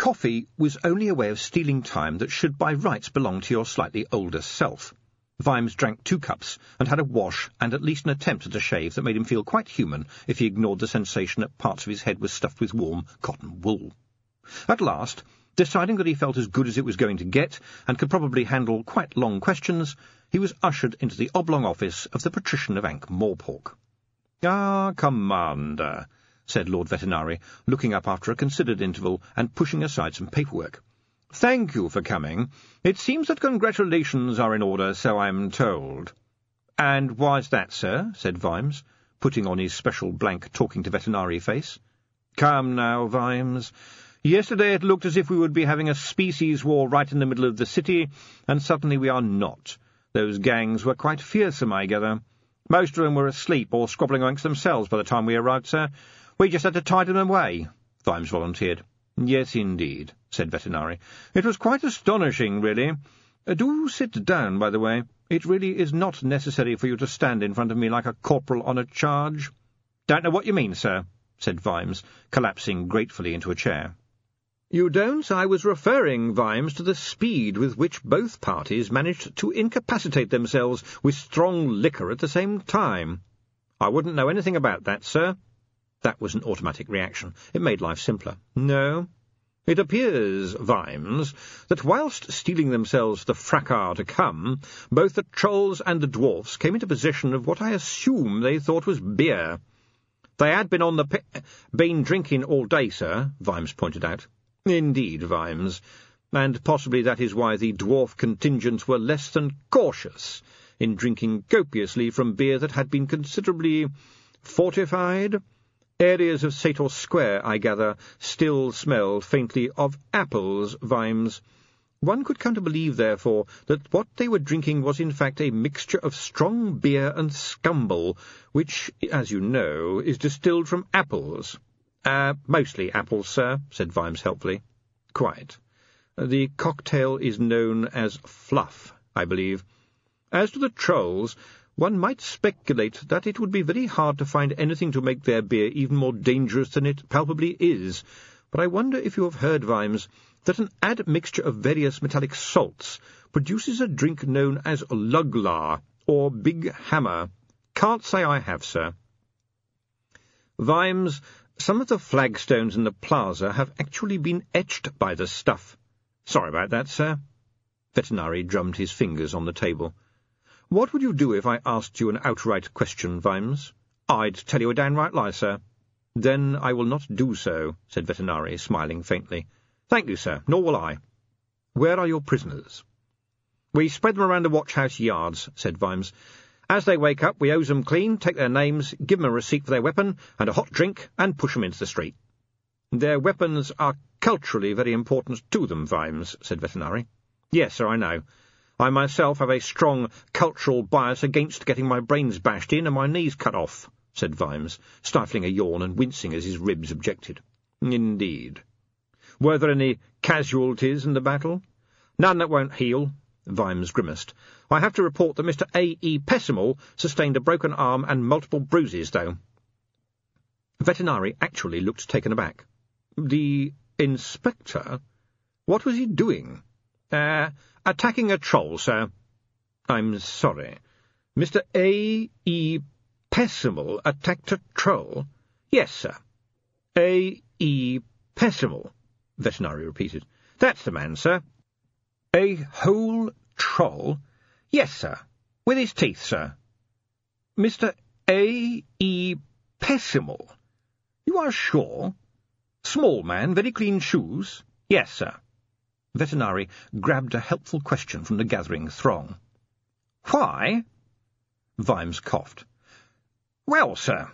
coffee was only a way of stealing time that should by rights belong to your slightly older self. Vimes drank 2 cups and had a wash and at least an attempt at a shave that made him feel quite human if he ignored the sensation that parts of his head were stuffed with warm cotton wool. At last, deciding that he felt as good as it was going to get and could probably handle quite long questions, he was ushered into the oblong office of the patrician of Ankh-Morpork. "Ah, Commander," said Lord Vetinari, looking up after a considered interval and pushing aside some paperwork. "Thank you for coming. It seems that congratulations are in order, so I'm told." "And why's that, sir?" said Vimes, putting on his special blank talking-to-Vetinari face. "Come now, Vimes. Yesterday it looked as if we would be having a species war right in the middle of the city, and suddenly we are not. Those gangs were quite fearsome, I gather. Most of them were asleep or squabbling amongst themselves by the time we arrived, sir. We just had to tide them away," Vimes volunteered. "Yes, indeed," said Vetinari. "It was quite astonishing, really. Do sit down, by the way. It really is not necessary for you to stand in front of me like a corporal on a charge." "Don't know what you mean, sir," said Vimes, collapsing gratefully into a chair. "You don't? I was referring, Vimes, to the speed with which both parties managed to incapacitate themselves with strong liquor at the same time." "I wouldn't know anything about that, sir." That was an automatic reaction. It made life simpler. "No. It appears, Vimes, that whilst steeling themselves for the fracas to come, both the trolls and the dwarfs came into possession of what I assume they thought was beer. They had been on the been drinking all day, sir," Vimes pointed out. "Indeed, Vimes, and possibly that is why the dwarf contingents were less than cautious in drinking copiously from beer that had been considerably fortified. Areas of Sator Square, I gather, still smell faintly of apples, Vimes. One could come to believe, therefore, that what they were drinking was in fact a mixture of strong beer and scumble, which, as you know, is distilled from apples." Mostly apples, sir," said Vimes helpfully. "Quite. The cocktail is known as fluff, I believe. As to the trolls, one might speculate that it would be very hard to find anything to make their beer even more dangerous than it palpably is, but I wonder if you have heard, Vimes, that an admixture of various metallic salts produces a drink known as luglar, or big hammer. Can't say I have, sir. Vimes, some of the flagstones in the plaza have actually been etched by the stuff. Sorry about that, sir." Vetinari drummed his fingers on the table. "What would you do if I asked you an outright question, Vimes?" "I'd tell you a downright lie, sir." "Then I will not do so," said Vetinari, smiling faintly. "Thank you, sir, nor will I." "Where are your prisoners?" "We spread them around the watch-house yards," said Vimes. "As they wake up, we hose them clean, take their names, give them a receipt for their weapon and a hot drink, and push them into the street." "Their weapons are culturally very important to them, Vimes," said Vetinari. "Yes, sir, I know. I myself have a strong cultural bias against getting my brains bashed in and my knees cut off," said Vimes, stifling a yawn and wincing as his ribs objected. "Indeed. Were there any casualties in the battle?" "None that won't heal," Vimes grimaced. "I have to report that Mr. A.E. Pessimal sustained a broken arm and multiple bruises, though." Vetinari actually looked taken aback. "The inspector? What was he doing?" Attacking a troll, sir." "I'm sorry. Mr. A.E. Pessimal attacked a troll?" "Yes, sir." "A.E. Pessimal," Vetinari repeated. "That's the man, sir." "A whole troll?" "Yes, sir. With his teeth, sir." "Mr. A.E. Pessimal? You are sure? Small man, very clean shoes?" "Yes, sir." Vetinari grabbed a helpful question from the gathering throng. "Why?" Vimes coughed. "Well, sir."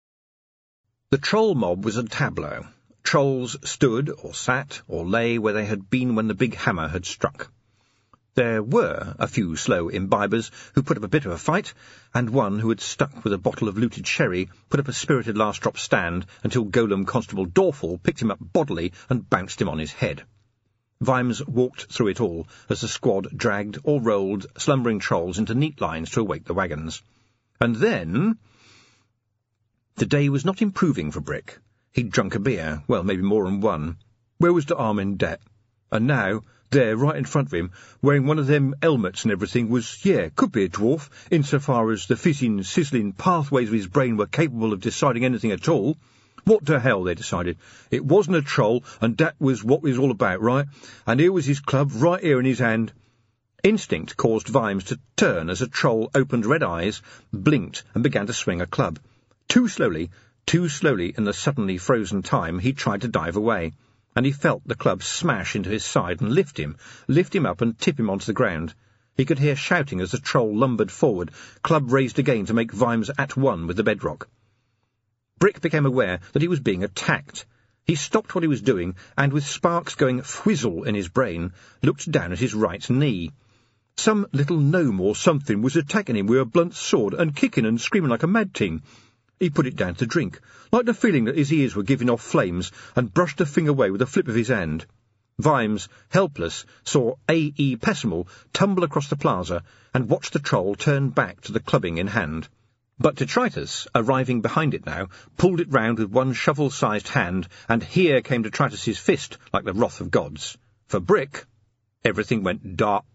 The troll mob was a tableau. Trolls stood, or sat, or lay where they had been when the big hammer had struck. There were a few slow imbibers who put up a bit of a fight, and one who had stuck with a bottle of looted sherry put up a spirited last-drop stand until Golem Constable Dorful picked him up bodily and bounced him on his head. Vimes walked through it all as the squad dragged or rolled slumbering trolls into neat lines to await the wagons. And then... The day was not improving for Brick. He'd drunk a beer, well, maybe more than one. Where was the harm in that? And now, there, right in front of him, wearing one of them helmets and everything, could be a dwarf, insofar as the fizzing, sizzling pathways of his brain were capable of deciding anything at all. What the hell, they decided. It wasn't a troll, and that was what it was all about, right? And here was his club, right here in his hand. Instinct caused Vimes to turn as a troll opened red eyes, blinked, and began to swing a club. Too slowly, in the suddenly frozen time, he tried to dive away, and he felt the club smash into his side and lift him up and tip him onto the ground. He could hear shouting as the troll lumbered forward, club raised again to make Vimes at one with the bedrock. Brick became aware that he was being attacked. He stopped what he was doing, and with sparks going whizzle in his brain, looked down at his right knee. Some little gnome or something was attacking him with a blunt sword and kicking and screaming like a mad thing. He put it down to drink, like the feeling that his ears were giving off flames, and brushed the thing away with a flip of his hand. Vimes, helpless, saw A.E. Pessimal tumble across the plaza and watched the troll turn back to the clubbing in hand. But Detritus, arriving behind it now, pulled it round with one shovel-sized hand, and here came Detritus's fist, like the wrath of gods. For Brick, everything went dark.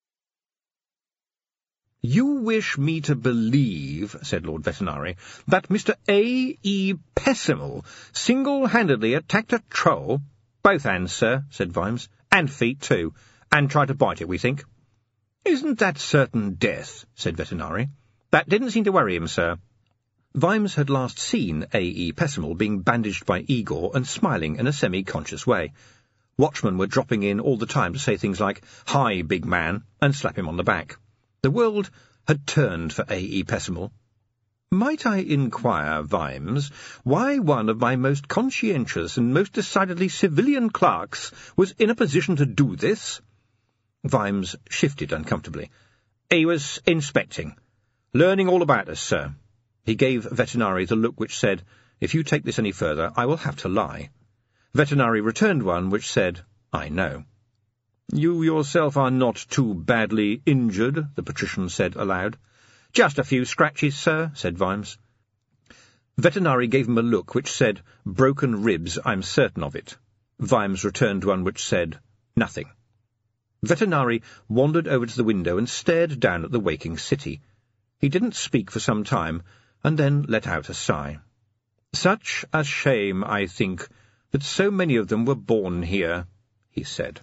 "You wish me to believe," said Lord Vetinari, "that Mr. A.E. Pessimal single-handedly attacked a troll?" "Both hands, sir," said Vimes, "and feet, too, and tried to bite it, we think." "Isn't that certain death?" said Vetinari. "That didn't seem to worry him, sir." Vimes had last seen A.E. Pessimal being bandaged by Igor and smiling in a semi-conscious way. Watchmen were dropping in all the time to say things like, "Hi, big man," and slap him on the back. The world had turned for A.E. Pessimal. "Might I inquire, Vimes, why one of my most conscientious and most decidedly civilian clerks was in a position to do this?" Vimes shifted uncomfortably. "He was inspecting. Learning all about us, sir." He gave Vetinari the look which said, "If you take this any further, I will have to lie." Vetinari returned one which said, "I know." "You yourself are not too badly injured," the patrician said aloud. "Just a few scratches, sir," said Vimes. Vetinari gave him a look which said, "Broken ribs, I'm certain of it." Vimes returned one which said, "Nothing." Vetinari wandered over to the window and stared down at the waking city. He didn't speak for some time, and then let out a sigh. "Such a shame, I think, that so many of them were born here," he said.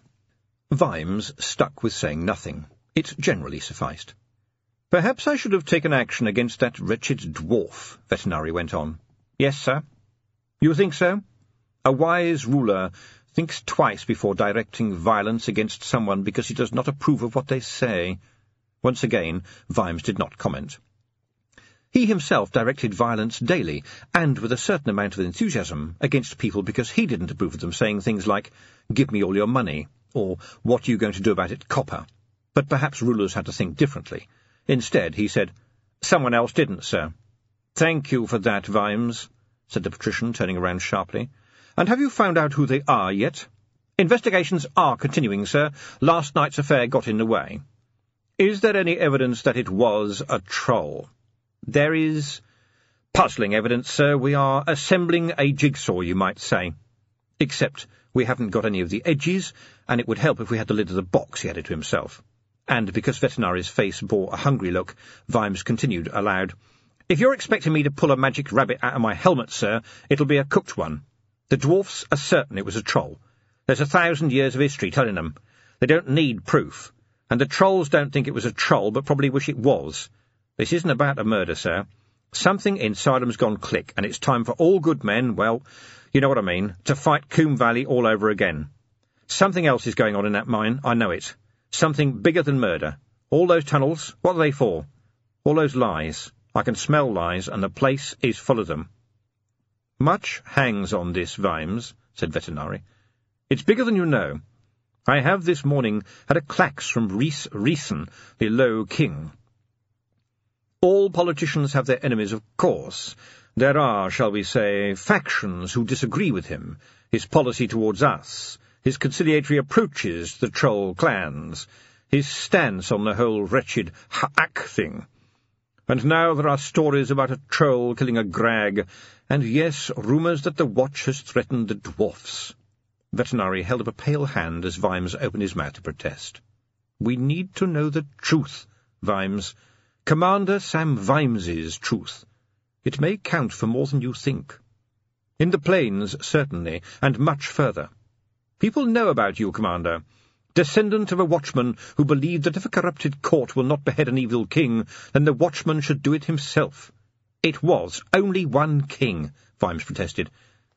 Vimes stuck with saying nothing. It generally sufficed. "Perhaps I should have taken action against that wretched dwarf," Vetinari went on. "Yes, sir." "You think so? A wise ruler thinks twice before directing violence against someone because he does not approve of what they say." Once again, Vimes did not comment. He himself directed violence daily, and with a certain amount of enthusiasm, against people because he didn't approve of them saying things like, "Give me all your money," or "What are you going to do about it, copper?" But perhaps rulers had to think differently. Instead, he said, "Someone else didn't, sir." "Thank you for that, Vimes," said the patrician, turning around sharply. "And have you found out who they are yet?" "Investigations are continuing, sir. Last night's affair got in the way." "Is there any evidence that it was a troll?" "There is puzzling evidence, sir. We are assembling a jigsaw, you might say. Except we haven't got any of the edges, and it would help if we had the lid of the box," he added to himself. And because Vetinari's face bore a hungry look, Vimes continued aloud, "If you're expecting me to pull a magic rabbit out of my helmet, sir, it'll be a cooked one. The dwarfs are certain it was a troll. There's 1,000 years of history telling them. They don't need proof. And the trolls don't think it was a troll, but probably wish it was. This isn't about a murder, sir. Something inside 'em's gone click, and it's time for all good men, well, you know what I mean, to fight Coombe Valley all over again. Something else is going on in that mine, I know it. Something bigger than murder. All those tunnels, what are they for? All those lies. I can smell lies, and the place is full of them." "Much hangs on this, Vimes," said Vetinari. "It's bigger than you know. I have this morning had a clax from Rhys Rhysson, the Low King. All politicians have their enemies, of course. There are, shall we say, factions who disagree with him, his policy towards us, his conciliatory approaches to the troll clans, his stance on the whole wretched Ha'ak thing. And now there are stories about a troll killing a grag, and yes, rumours that the Watch has threatened the dwarfs. Vetinari held up a pale hand as Vimes opened his mouth to protest. "We need to know the truth, Vimes. Commander Sam Vimes's truth. It may count for more than you think. In the plains, certainly, and much further. People know about you, Commander. Descendant of a watchman who believed that if a corrupted court will not behead an evil king, then the watchman should do it himself." "It was only one king," Vimes protested.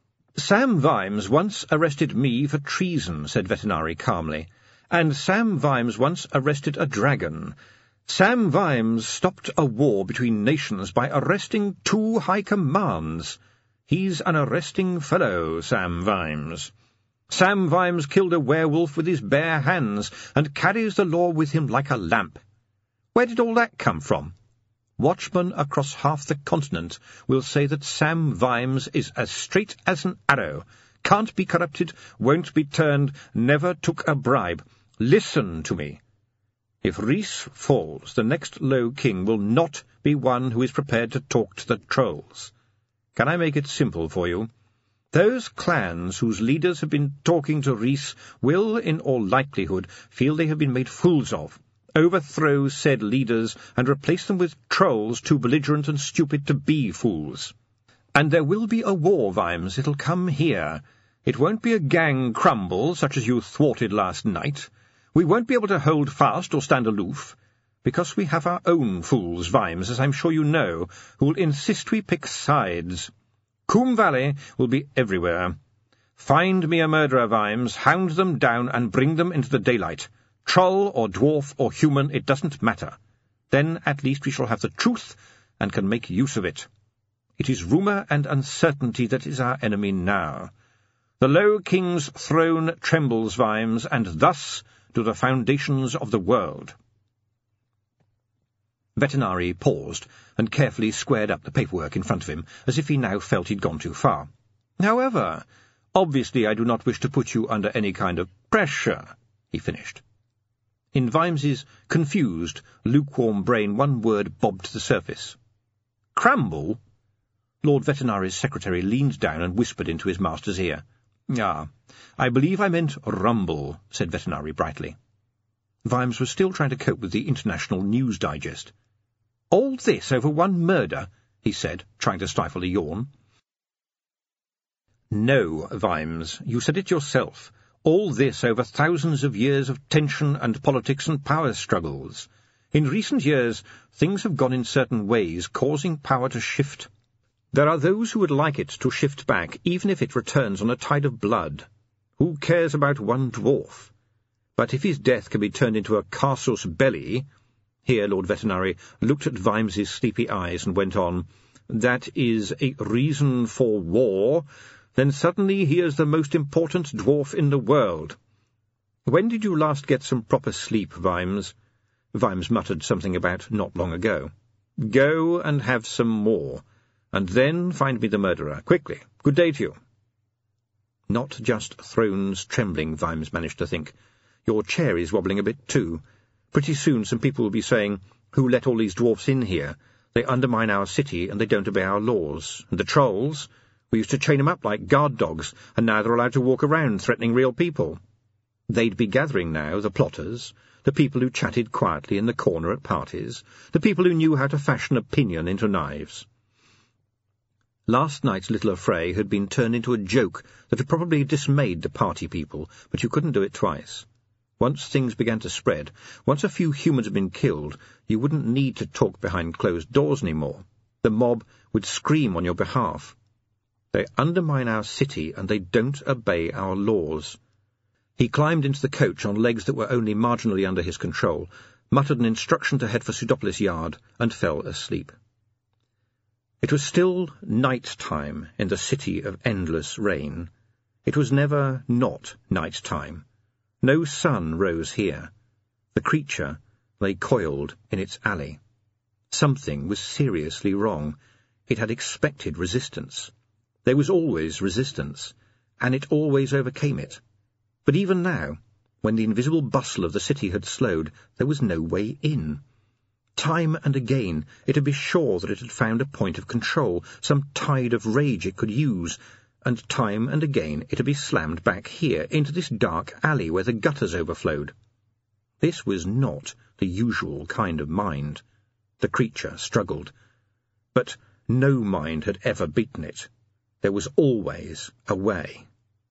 "Sam Vimes once arrested me for treason," said Vetinari calmly. "And Sam Vimes once arrested a dragon. Sam Vimes stopped a war between nations by arresting 2 high commands. He's an arresting fellow, Sam Vimes. Sam Vimes killed a werewolf with his bare hands and carries the law with him like a lamp. Where did all that come from? Watchmen across half the continent will say that Sam Vimes is as straight as an arrow, can't be corrupted, won't be turned, never took a bribe. Listen to me. If Rhys falls, the next Low King will not be one who is prepared to talk to the trolls. Can I make it simple for you? Those clans whose leaders have been talking to Rhys will, in all likelihood, feel they have been made fools of, overthrow said leaders, and replace them with trolls too belligerent and stupid to be fools. And there will be a war, Vimes. It'll come here. It won't be a gang crumble, such as you thwarted last night. We won't be able to hold fast or stand aloof, because we have our own fools, Vimes, as I'm sure you know, who will insist we pick sides. Coombe Valley will be everywhere. Find me a murderer, Vimes, hound them down and bring them into the daylight. Troll or dwarf or human, it doesn't matter. Then at least we shall have the truth and can make use of it. It is rumour and uncertainty that is our enemy now. The Low King's throne trembles, Vimes, and thus do the foundations of the world." Vetinari paused and carefully squared up the paperwork in front of him, as if he now felt he'd gone too far. "However, obviously I do not wish to put you under any kind of pressure," he finished. In Vimes's confused, lukewarm brain one word bobbed to the surface. "Crumble?" Lord Vetinari's secretary leaned down and whispered into his master's ear. "Ah, I believe I meant rumble," said Vetinari brightly. Vimes was still trying to cope with the International News Digest. "All this over one murder?" he said, trying to stifle a yawn. "No, Vimes, you said it yourself. All this over thousands of years of tension and politics and power struggles. In recent years, things have gone in certain ways, causing power to shift. There are those who would like it to shift back, even if it returns on a tide of blood. Who cares about one dwarf? But if his death can be turned into a casus belli—" Here Lord Vetinari looked at Vimes's sleepy eyes and went on, "that is a reason for war, then suddenly he is the most important dwarf in the world. When did you last get some proper sleep, Vimes?" Vimes muttered something about not long ago. "Go and have some more, and then find me the murderer, quickly. Good day to you." Not just thrones trembling, Vimes managed to think. Your chair is wobbling a bit too. Pretty soon some people will be saying, "Who let all these dwarfs in here? They undermine our city, and they don't obey our laws. And the trolls? We used to chain them up like guard dogs, and now they're allowed to walk around threatening real people." They'd be gathering now, the plotters, the people who chatted quietly in the corner at parties, the people who knew how to fashion opinion into knives. Last night's little affray had been turned into a joke that had probably dismayed the party people, but you couldn't do it twice. Once things began to spread, once a few humans had been killed, you wouldn't need to talk behind closed doors any more. The mob would scream on your behalf. They undermine our city, and they don't obey our laws. He climbed into the coach on legs that were only marginally under his control, muttered an instruction to head for Pseudopolis Yard, and fell asleep. It was still night-time in the city of endless rain. It was never not night-time. No sun rose here. The creature lay coiled in its alley. Something was seriously wrong. It had expected resistance. There was always resistance, and it always overcame it. But even now, when the invisible bustle of the city had slowed, there was no way in. Time and again it had been sure that it had found a point of control, some tide of rage it could use, and time and again it would be slammed back here, into this dark alley where the gutters overflowed. This was not the usual kind of mind. The creature struggled, but no mind had ever beaten it. There was always a way.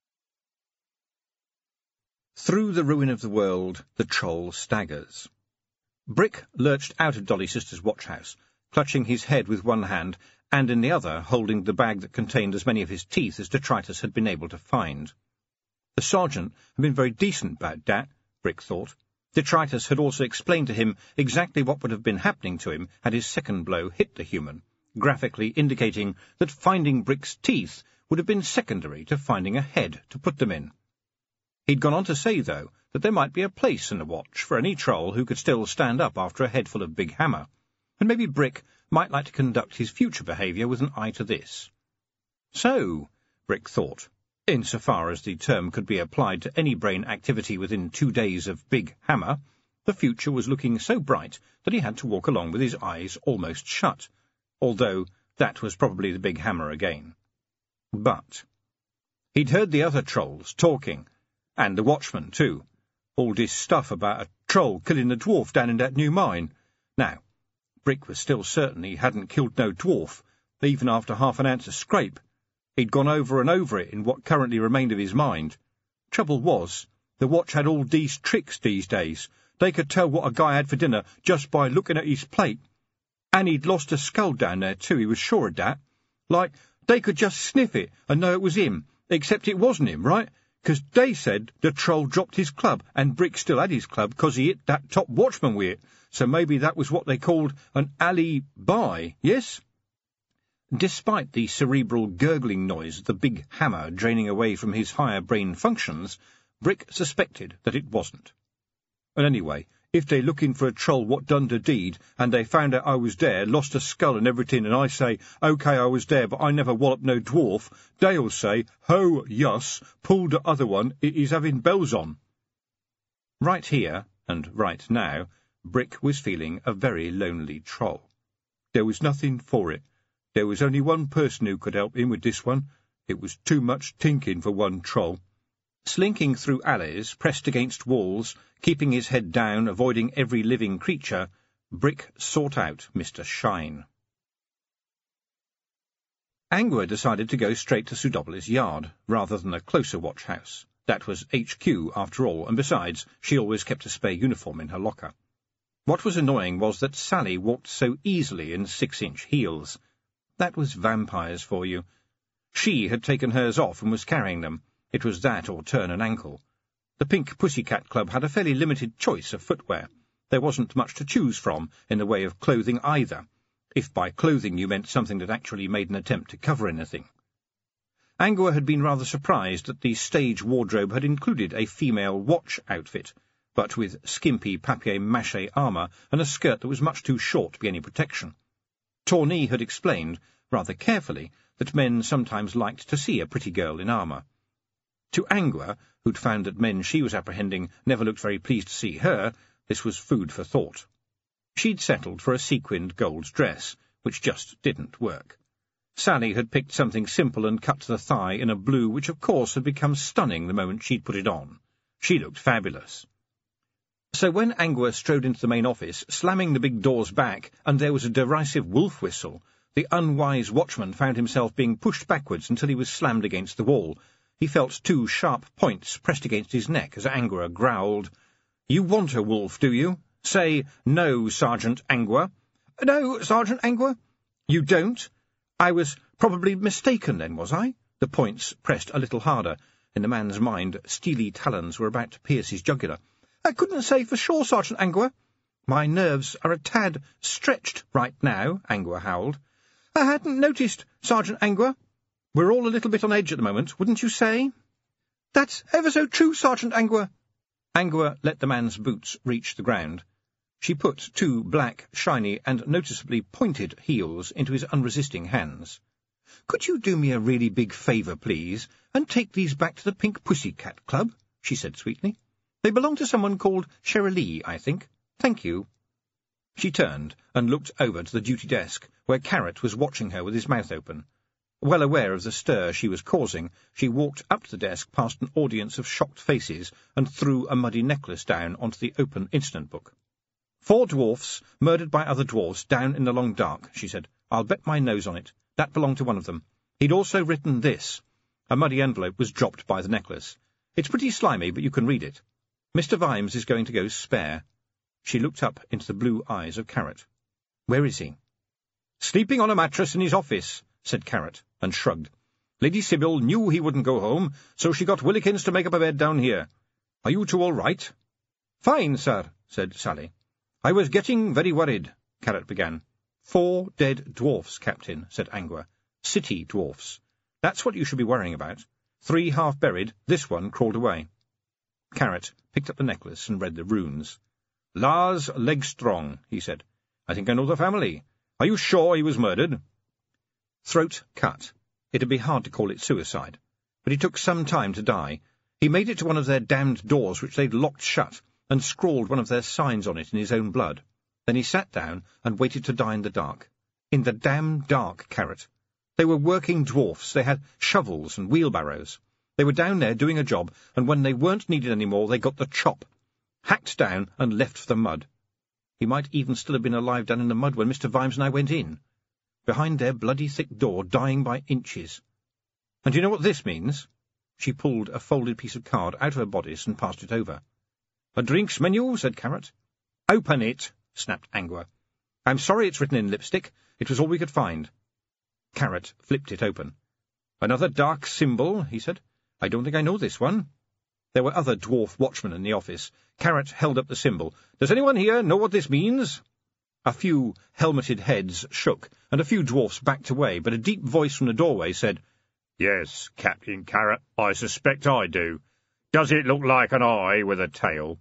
Through the ruin of the world, the troll staggers. Brick lurched out of Dolly Sister's watch-house, clutching his head with one hand, and in the other holding the bag that contained as many of his teeth as Detritus had been able to find. The sergeant had been very decent about that, Brick thought. Detritus had also explained to him exactly what would have been happening to him had his second blow hit the human, graphically indicating that finding Brick's teeth would have been secondary to finding a head to put them in. He'd gone on to say, though, that there might be a place in the watch for any troll who could still stand up after a head full of big hammer, and maybe Brick might like to conduct his future behaviour with an eye to this. So, Brick thought, insofar as the term could be applied to any brain activity within 2 days of big hammer, the future was looking so bright that he had to walk along with his eyes almost shut, although that was probably the big hammer again. But he'd heard the other trolls talking, and the watchman, too. All this stuff about a troll killing a dwarf down in that new mine. Now, Brick was still certain he hadn't killed no dwarf, even after half an ounce of scrape. He'd gone over and over it in what currently remained of his mind. Trouble was, the watch had all these tricks these days. They could tell what a guy had for dinner just by looking at his plate. And he'd lost a skull down there, too, he was sure of that. Like, they could just sniff it and know it was him, except it wasn't him, right? 'Cause they said the troll dropped his club, and Brick still had his club 'cause he hit that top watchman with it, so maybe that was what they called an alley-by, yes? Despite the cerebral gurgling noise of the big hammer draining away from his higher brain functions, Brick suspected that it wasn't. And anyway, if they're looking for a troll what done the deed, and they found out I was there, lost a skull and everything, and I say, OK, I was there, but I never walloped no dwarf, they'll say, ho, yuss, pull the other one, it is having bells on. Right here, and right now, Brick was feeling a very lonely troll. There was nothing for it. There was only one person who could help him with this one. It was too much tinking for one troll. Slinking through alleys, pressed against walls, keeping his head down, avoiding every living creature, Brick sought out Mr. Shine. Angua decided to go straight to Sudoble's yard, rather than a closer watch-house. That was HQ, after all, and besides, she always kept a spare uniform in her locker. What was annoying was that Sally walked so easily in 6-inch heels. That was vampires for you. She had taken hers off and was carrying them. It was that or turn an ankle. The Pink Pussycat Club had a fairly limited choice of footwear. There wasn't much to choose from in the way of clothing either, if by clothing you meant something that actually made an attempt to cover anything. Angua had been rather surprised that the stage wardrobe had included a female watch outfit, but with skimpy papier-mâché armour and a skirt that was much too short to be any protection. Tawny had explained, rather carefully, that men sometimes liked to see a pretty girl in armour. To Angua, who'd found that men she was apprehending never looked very pleased to see her, this was food for thought. She'd settled for a sequined gold dress, which just didn't work. Sally had picked something simple and cut to the thigh in a blue which of course had become stunning the moment she'd put it on. She looked fabulous. So when Angua strode into the main office, slamming the big doors back, and there was a derisive wolf whistle, the unwise watchman found himself being pushed backwards until he was slammed against the wall. He felt 2 sharp points pressed against his neck as Angua growled, "You want a wolf, do you? Say, no, Sergeant Angua." "No, Sergeant Angua." "You don't? I was probably mistaken then, was I?" The points pressed a little harder. In the man's mind, steely talons were about to pierce his jugular. "I couldn't say for sure, Sergeant Angua." "My nerves are a tad stretched right now," Angua howled. "I hadn't noticed, Sergeant Angua." "We're all a little bit on edge at the moment, wouldn't you say?" "That's ever so true, Sergeant Angua." Angua let the man's boots reach the ground. She put 2 black, shiny, and noticeably pointed heels into his unresisting hands. "Could you do me a really big favour, please, and take these back to the Pink Pussycat Club?" she said sweetly. "They belong to someone called Sherilee, I think. Thank you." She turned and looked over to the duty desk, where Carrot was watching her with his mouth open. Well aware of the stir she was causing, she walked up to the desk past an audience of shocked faces and threw a muddy necklace down onto the open incident book. 4 dwarfs murdered by other dwarfs down in the long dark, she said. I'll bet my nose on it. That belonged to one of them. He'd also written this. A muddy envelope was dropped by the necklace. It's pretty slimy, but you can read it. Mr. Vimes is going to go spare. She looked up into the blue eyes of Carrot. Where is he? Sleeping on a mattress in his office, said Carrot, and shrugged. Lady Sybil knew he wouldn't go home, so she got Willikins to make up a bed down here. Are you two all right? Fine, sir, said Sally. I was getting very worried, Carrot began. 4 dead dwarfs, Captain, said Angua. City dwarfs. That's what you should be worrying about. 3 half buried, this one crawled away. Carrot picked up the necklace and read the runes. Lars Legstrong, he said. I think I know the family. Are you sure he was murdered? Throat cut. It'd be hard to call it suicide. But he took some time to die. He made it to one of their damned doors which they'd locked shut, and scrawled one of their signs on it in his own blood. Then he sat down and waited to die in the dark. In the damn dark, Carrot. They were working dwarfs. They had shovels and wheelbarrows. They were down there doing a job, and when they weren't needed any more, they got the chop. Hacked down and left for the mud. He might even still have been alive down in the mud when Mr. Vimes and I went in. Behind their bloody thick door, dying by inches. And do you know what this means? She pulled a folded piece of card out of her bodice and passed it over. A drinks menu, said Carrot. Open it, snapped Angua. I'm sorry it's written in lipstick. It was all we could find. Carrot flipped it open. Another dark symbol, he said. I don't think I know this one. There were other dwarf watchmen in the office. Carrot held up the symbol. Does anyone here know what this means? A few helmeted heads shook, and a few dwarfs backed away, but a deep voice from the doorway said, Yes, Captain Carrot, I suspect I do. Does it look like an eye with a tail?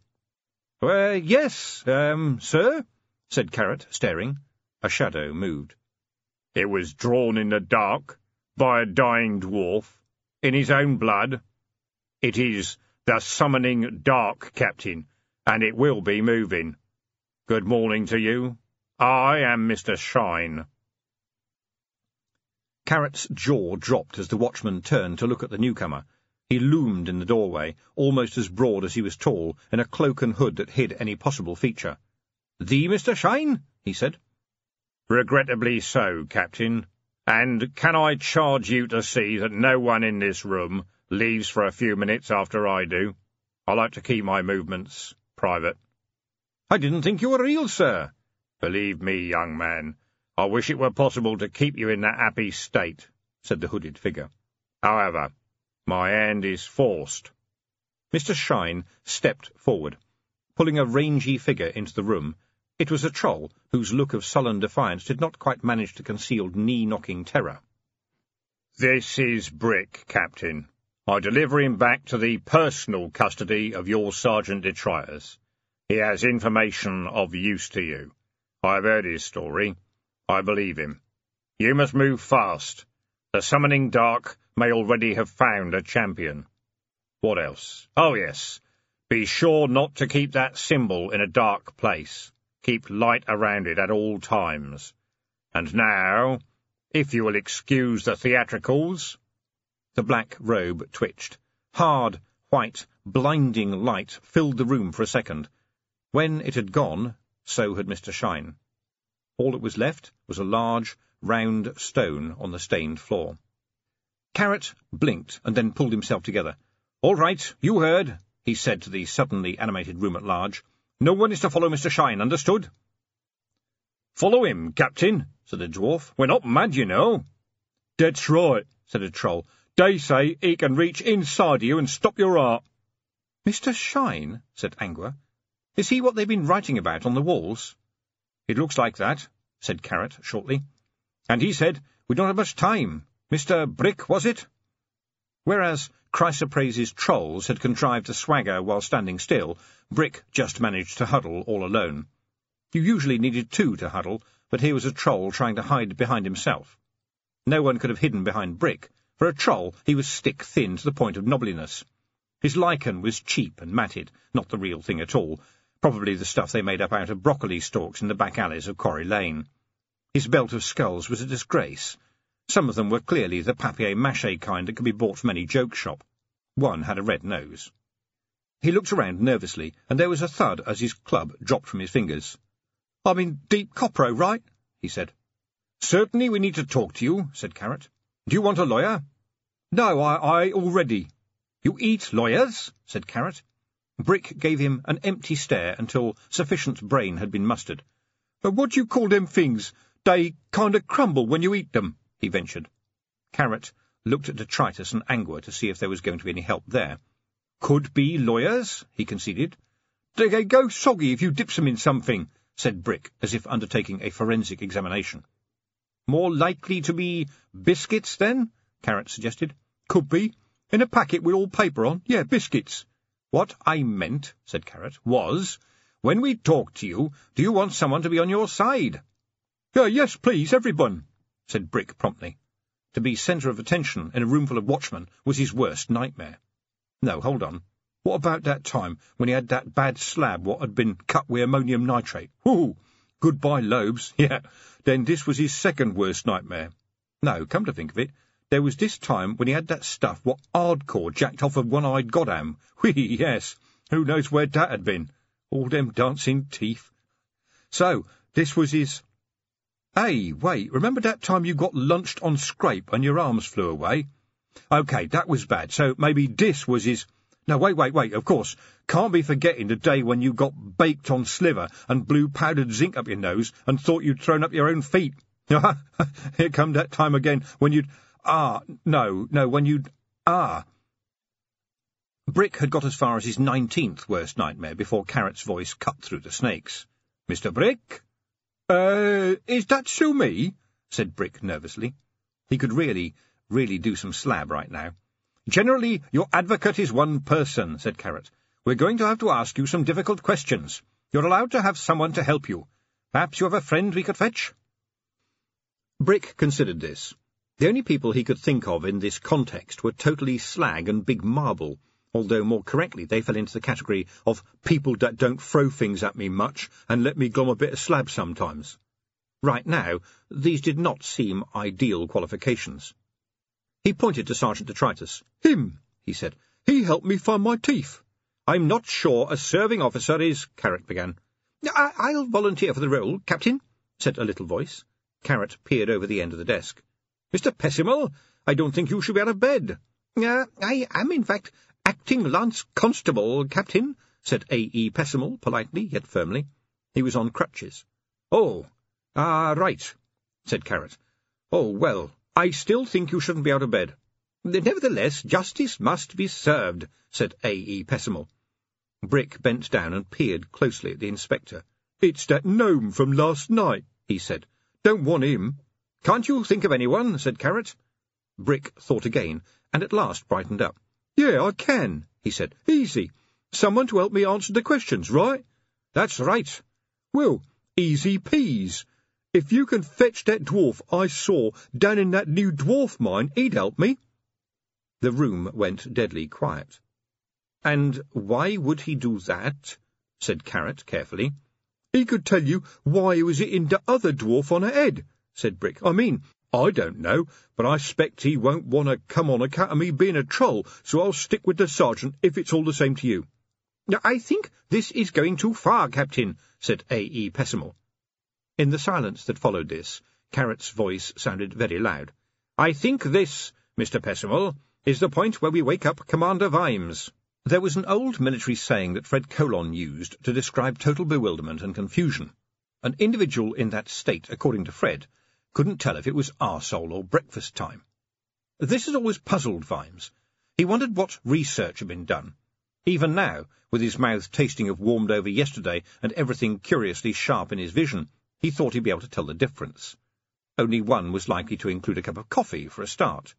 Yes, sir, said Carrot, staring. A shadow moved. It was drawn in the dark, by a dying dwarf, in his own blood. It is the summoning dark, Captain, and it will be moving. Good morning to you. I am Mr. Shine. Carrot's jaw dropped as the watchman turned to look at the newcomer. He loomed in the doorway, almost as broad as he was tall, in a cloak and hood that hid any possible feature. "The Mr. Shine?" he said. "Regrettably so, Captain. And can I charge you to see that no one in this room leaves for a few minutes after I do? I like to keep my movements private." "I didn't think you were real, sir." "Believe me, young man, I wish it were possible to keep you in that happy state," said the hooded figure. "However, my hand is forced." Mr. Shine stepped forward, pulling a rangy figure into the room. It was a troll, whose look of sullen defiance did not quite manage to conceal knee-knocking terror. "This is Brick, Captain. I deliver him back to the personal custody of your Sergeant Detritus. He has information of use to you. I have heard his story. I believe him. You must move fast. The Summoning Dark may already have found a champion. What else? Oh, yes. Be sure not to keep that symbol in a dark place. Keep light around it at all times. And now, if you will excuse the theatricals—" The black robe twitched. Hard, white, blinding light filled the room for a second. When it had gone, so had Mr. Shine. All that was left was a large, round stone on the stained floor. Carrot blinked and then pulled himself together. "All right, you heard," he said to the suddenly animated room at large. "No one is to follow Mr. Shine, understood?" "Follow him, Captain," said a dwarf. "We're not mad, you know." "That's right," said a troll. "They say he can reach inside you and stop your heart." "Mr. Shine?" said Angua. "Is he what they've been writing about on the walls?" "It looks like that," said Carrot shortly. "And he said, we don't have much time. Mr. Brick, was it?" Whereas Chrysoprase's trolls had contrived to swagger while standing still, Brick just managed to huddle all alone. You usually needed 2 to huddle, but here was a troll trying to hide behind himself. No one could have hidden behind Brick. For a troll, he was stick-thin to the point of knobbliness. His lichen was cheap and matted, not the real thing at all, probably the stuff they made up out of broccoli stalks in the back alleys of Quarry Lane. His belt of skulls was a disgrace. Some of them were clearly the papier-mâché kind that could be bought from any joke shop. One had a red nose. He looked around nervously, and there was a thud as his club dropped from his fingers. "I'm in deep copro, right?" he said. "Certainly we need to talk to you," said Carrot. "Do you want a lawyer?" "No, I already." "You eat lawyers?" said Carrot. Brick gave him an empty stare until sufficient brain had been mustered. "What do you call them things? They kind of crumble when you eat them," he ventured. Carrot looked at detritus and Angua to see if there was going to be any help there. "Could be lawyers," he conceded. "They go soggy if you dips them in something," said Brick, as if undertaking a forensic examination. "More likely to be biscuits, then?" Carrot suggested. "Could be. In a packet with all paper on. Yeah, biscuits." "What I meant," said Carrot, "was, when we talk to you, do you want someone to be on your side?" "Yes, please, everyone," said Brick promptly. To be centre of attention in a room full of watchmen was his worst nightmare. No, hold on. What about that time when he had that bad slab what had been cut with ammonium nitrate? Ooh, goodbye lobes. Yeah, then this was his second worst nightmare. No, come to think of it, there was this time when he had that stuff what hardcore jacked off of one-eyed Godam. Whee, yes, who knows where that had been? All them dancing teeth. So, this was his... Hey, wait, remember that time you got lunched on scrape and your arms flew away? OK, that was bad, so maybe this was his... No, wait, of course. Can't be forgetting the day when you got baked on sliver and blew powdered zinc up your nose and thought you'd thrown up your own feet. Here come that time again when you'd... when you'd... Brick had got as far as his 19th worst nightmare before Carrot's voice cut through the snakes. "Mr. Brick?" Is that so me?" said Brick nervously. He could really do some slab right now. "Generally, your advocate is one person," said Carrot. "We're going to have to ask you some difficult questions. You're allowed to have someone to help you. Perhaps you have a friend we could fetch?" Brick considered this. The only people he could think of in this context were Totally Slag and Big Marble, although more correctly they fell into the category of people that don't throw things at me much and let me glom a bit of slab sometimes. Right now, these did not seem ideal qualifications. He pointed to Sergeant Detritus. "Him," he said. "He helped me find my teeth." "I'm not sure a serving officer is—" Carrot began. "I'll volunteer for the role, Captain," said a little voice. Carrot peered over the end of the desk. "Mr. Pessimal, I don't think you should be out of bed." "I am, in fact, acting Lance Constable, Captain," said A.E. Pessimal, politely yet firmly. He was on crutches. "Oh, right," said Carrot. "Oh, well, I still think you shouldn't be out of bed." "Nevertheless, justice must be served," said A.E. Pessimal. Brick bent down and peered closely at the inspector. "It's that gnome from last night," he said. "Don't want him." "Can't you think of anyone?" said Carrot. Brick thought again, and at last brightened up. "Yeah, I can," he said. "Easy. Someone to help me answer the questions, right?" "That's right." "Well, easy peas. If you can fetch that dwarf I saw down in that new dwarf mine, he'd help me." The room went deadly quiet. "And why would he do that?" said Carrot carefully. "He could tell you why he was hitting the other dwarf on the head," said Brick. "I mean, I don't know, but I expect he won't want to come on account of me being a troll, so I'll stick with the sergeant if it's all the same to you." "I think this is going too far, Captain," said A.E. Pessimal. In the silence that followed this, Carrot's voice sounded very loud. "I think this, Mr. Pessimal, is the point where we wake up Commander Vimes." There was an old military saying that Fred Colon used to describe total bewilderment and confusion. An individual in that state, according to Fred, couldn't tell if it was arsehole or breakfast time. This had always puzzled Vimes. He wondered what research had been done. Even now, with his mouth tasting of warmed over yesterday and everything curiously sharp in his vision, he thought he'd be able to tell the difference. Only one was likely to include a cup of coffee for a start.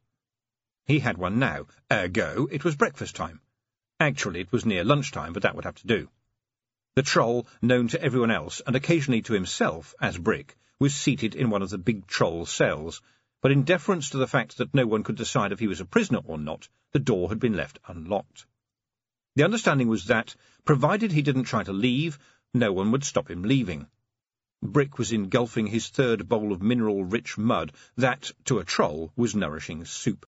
He had one now, ergo it was breakfast time. Actually, it was near lunchtime, but that would have to do. The troll, known to everyone else, and occasionally to himself, as Brick, was seated in one of the big troll cells, but in deference to the fact that no one could decide if he was a prisoner or not, the door had been left unlocked. The understanding was that, provided he didn't try to leave, no one would stop him leaving. Brick was engulfing his third bowl of mineral-rich mud that, to a troll, was nourishing soup.